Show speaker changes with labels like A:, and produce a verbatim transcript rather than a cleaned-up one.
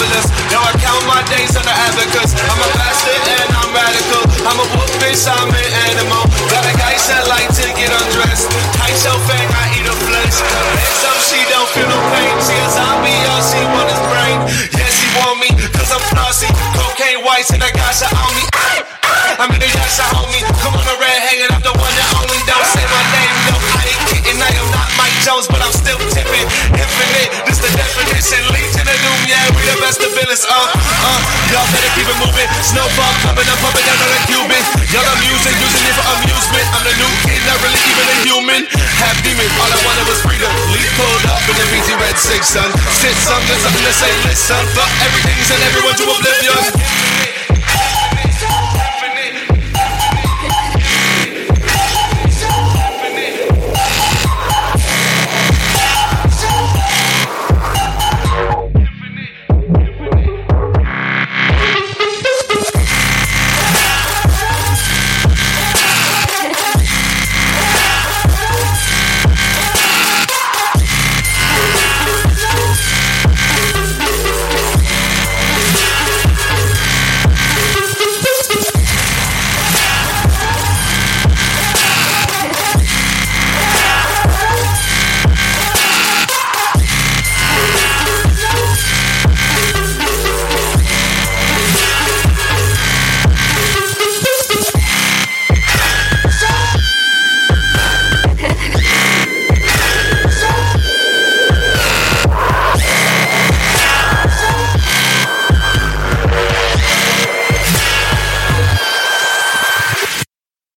A: marvelous. Now I count my days on the abacus. I'm a bastard and I'm radical. I'm a wolf bitch, I'm an animal. Got a guy that like to get undressed. Tight so fang, I eat a flesh. And so she don't feel no pain. She a zombie, all she want is brain. Yeah, she want me, cause I'm flossy. Cocaine whites and I got you on me. I'm in the yasha, homie. Come on, the red hanging, I'm the one that only. Don't say my name, no, I ain't kidding. I am not Mike Jones, but I'm still tipping. Infinite, this the definition. Legion of Doom, yeah, we the best of villains. Uh, uh, y'all better keep it moving. Snowfall coming up, pumping down on a Cuban. Y'all amusing, using it for amusement. I'm the new kid, not really even a human. Half demon, all I wanted was freedom. Leaf pulled up in the B T Red six, son. Sit some, there's something to say, listen. Fuck everything and everyone to oblivion.